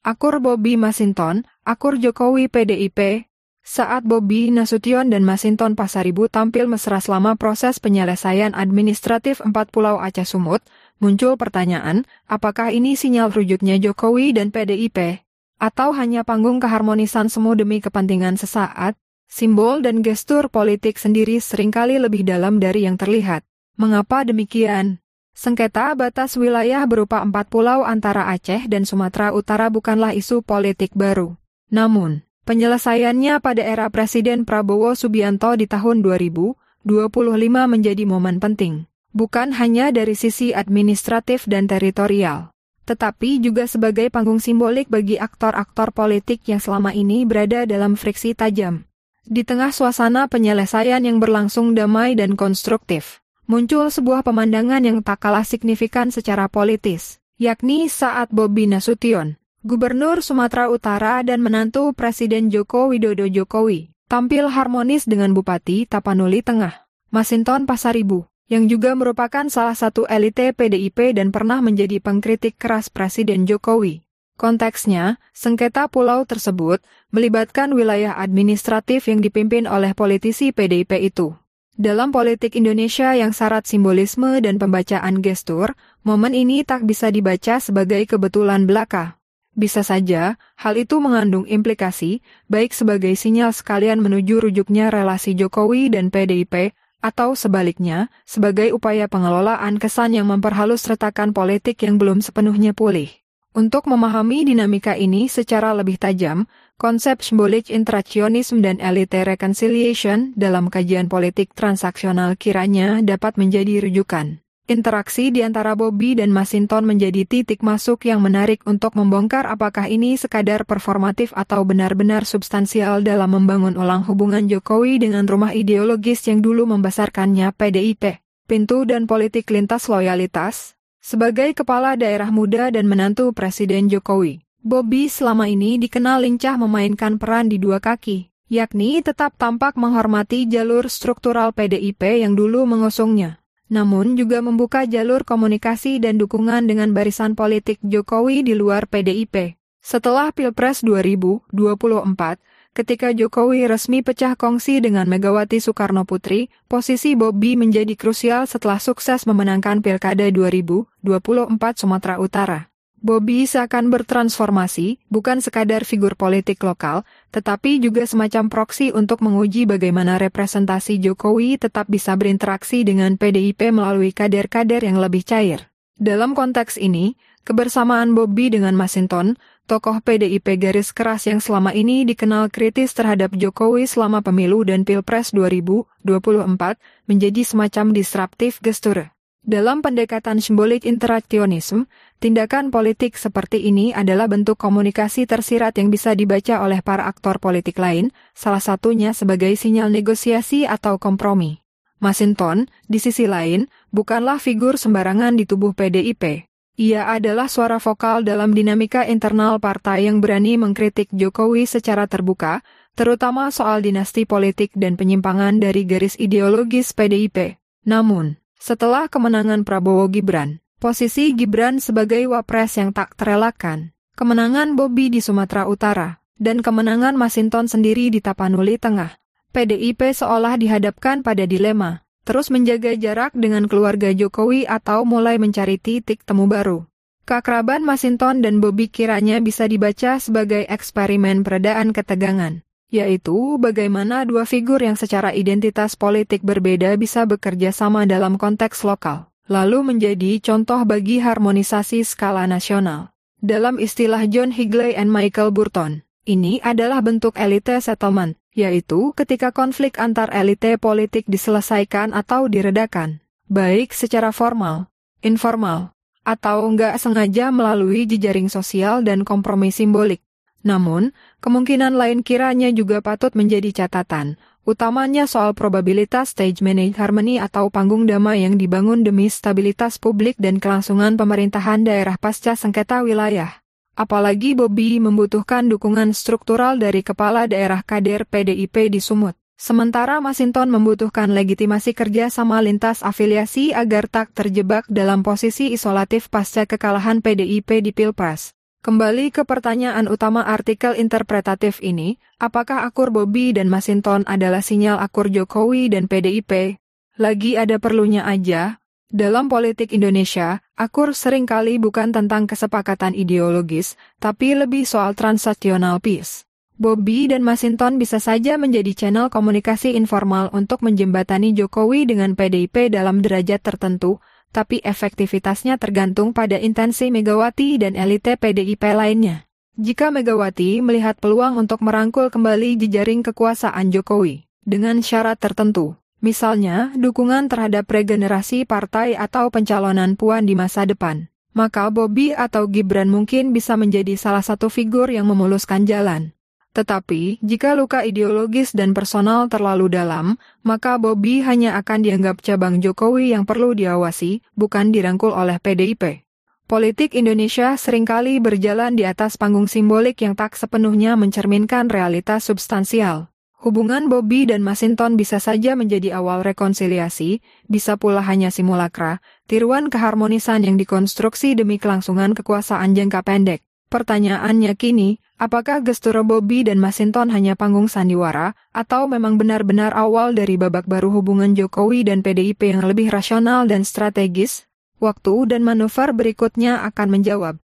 Akur Bobi Masinton, akur Jokowi PDIP. Saat Bobi Nasution dan Masinton Pasaribu tampil mesra selama proses penyelesaian administratif 4 Pulau Aceh Sumut, muncul pertanyaan, apakah ini sinyal rujuknya Jokowi dan PDIP? Atau hanya panggung keharmonisan semu demi kepentingan sesaat? Simbol dan gestur politik sendiri seringkali lebih dalam dari yang terlihat. Mengapa demikian? Sengketa batas wilayah berupa 4 pulau antara Aceh dan Sumatera Utara bukanlah isu politik baru. Namun, penyelesaiannya pada era Presiden Prabowo Subianto di tahun 2025 menjadi momen penting. Bukan hanya dari sisi administratif dan teritorial, tetapi juga sebagai panggung simbolik bagi aktor-aktor politik yang selama ini berada dalam friksi tajam. Di tengah suasana penyelesaian yang berlangsung damai dan konstruktif, muncul sebuah pemandangan yang tak kalah signifikan secara politis, yakni saat Bobi Nasution, Gubernur Sumatera Utara dan menantu Presiden Joko Widodo Jokowi, tampil harmonis dengan Bupati Tapanuli Tengah, Masinton Pasaribu, yang juga merupakan salah satu elite PDIP dan pernah menjadi pengkritik keras Presiden Jokowi. Konteksnya, sengketa pulau tersebut melibatkan wilayah administratif yang dipimpin oleh politisi PDIP itu. Dalam politik Indonesia yang syarat simbolisme dan pembacaan gestur, momen ini tak bisa dibaca sebagai kebetulan belaka. Bisa saja, hal itu mengandung implikasi, baik sebagai sinyal sekalian menuju rujuknya relasi Jokowi dan PDIP, atau sebaliknya, sebagai upaya pengelolaan kesan yang memperhalus retakan politik yang belum sepenuhnya pulih. Untuk memahami dinamika ini secara lebih tajam, konsep symbolic interactionism dan elite reconciliation dalam kajian politik transaksional kiranya dapat menjadi rujukan. Interaksi di antara Bobi dan Masinton menjadi titik masuk yang menarik untuk membongkar apakah ini sekadar performatif atau benar-benar substansial dalam membangun ulang hubungan Jokowi dengan rumah ideologis yang dulu membesarkannya PDIP. Pintu dan politik lintas loyalitas. Sebagai kepala daerah muda dan menantu Presiden Jokowi, Bobi selama ini dikenal lincah memainkan peran di dua kaki, yakni tetap tampak menghormati jalur struktural PDIP yang dulu mengusungnya, namun juga membuka jalur komunikasi dan dukungan dengan barisan politik Jokowi di luar PDIP. Setelah Pilpres 2024, ketika Jokowi resmi pecah kongsi dengan Megawati Soekarnoputri, posisi Bobi menjadi krusial setelah sukses memenangkan Pilkada 2024 Sumatera Utara. Bobi seakan bertransformasi, bukan sekadar figur politik lokal, tetapi juga semacam proksi untuk menguji bagaimana representasi Jokowi tetap bisa berinteraksi dengan PDIP melalui kader-kader yang lebih cair. Dalam konteks ini, kebersamaan Bobi dengan Masinton, tokoh PDIP garis keras yang selama ini dikenal kritis terhadap Jokowi selama pemilu dan Pilpres 2024, menjadi semacam disruptif gesture. Dalam pendekatan simbolik interaktionisme, tindakan politik seperti ini adalah bentuk komunikasi tersirat yang bisa dibaca oleh para aktor politik lain, salah satunya sebagai sinyal negosiasi atau kompromi. Masinton, di sisi lain, bukanlah figur sembarangan di tubuh PDIP. Ia adalah suara vokal dalam dinamika internal partai yang berani mengkritik Jokowi secara terbuka, terutama soal dinasti politik dan penyimpangan dari garis ideologis PDIP. Namun, setelah kemenangan Prabowo Gibran, posisi Gibran sebagai wapres yang tak terelakkan, kemenangan Bobi di Sumatera Utara, dan kemenangan Masinton sendiri di Tapanuli Tengah, PDIP seolah dihadapkan pada dilema. Terus menjaga jarak dengan keluarga Jokowi atau mulai mencari titik temu baru. Keakraban Masinton dan Bobi kiranya bisa dibaca sebagai eksperimen peredaan ketegangan, yaitu bagaimana dua figur yang secara identitas politik berbeda bisa bekerja sama dalam konteks lokal, lalu menjadi contoh bagi harmonisasi skala nasional. Dalam istilah John Higley and Michael Burton, ini adalah bentuk elite settlement, yaitu ketika konflik antar elite politik diselesaikan atau diredakan, baik secara formal, informal, atau enggak sengaja melalui jejaring sosial dan kompromi simbolik. Namun, kemungkinan lain kiranya juga patut menjadi catatan, utamanya soal probabilitas stage managed harmony atau panggung damai yang dibangun demi stabilitas publik dan kelangsungan pemerintahan daerah pasca sengketa wilayah. Apalagi Bobi membutuhkan dukungan struktural dari kepala daerah kader PDIP di Sumut. Sementara Masinton membutuhkan legitimasi kerja sama lintas afiliasi agar tak terjebak dalam posisi isolatif pasca kekalahan PDIP di Pilpres. Kembali ke pertanyaan utama artikel interpretatif ini, apakah akur Bobby dan Masinton adalah sinyal akur Jokowi dan PDIP? Lagi ada perlunya aja. Dalam politik Indonesia, akur seringkali bukan tentang kesepakatan ideologis, tapi lebih soal transaksional peace. Bobby dan Masinton bisa saja menjadi channel komunikasi informal untuk menjembatani Jokowi dengan PDIP dalam derajat tertentu, tapi efektivitasnya tergantung pada intensi Megawati dan elite PDIP lainnya. Jika Megawati melihat peluang untuk merangkul kembali jejaring kekuasaan Jokowi, dengan syarat tertentu, misalnya dukungan terhadap regenerasi partai atau pencalonan Puan di masa depan, maka Bobby atau Gibran mungkin bisa menjadi salah satu figur yang memuluskan jalan. Tetapi, jika luka ideologis dan personal terlalu dalam, maka Bobby hanya akan dianggap cabang Jokowi yang perlu diawasi, bukan dirangkul oleh PDIP. Politik Indonesia seringkali berjalan di atas panggung simbolik yang tak sepenuhnya mencerminkan realitas substansial. Hubungan Bobby dan Masinton bisa saja menjadi awal rekonsiliasi, bisa pula hanya simulakra, tiruan keharmonisan yang dikonstruksi demi kelangsungan kekuasaan jangka pendek. Pertanyaannya kini, apakah gestur Bobby dan Masinton hanya panggung sandiwara, atau memang benar-benar awal dari babak baru hubungan Jokowi dan PDIP yang lebih rasional dan strategis? Waktu dan manuver berikutnya akan menjawab.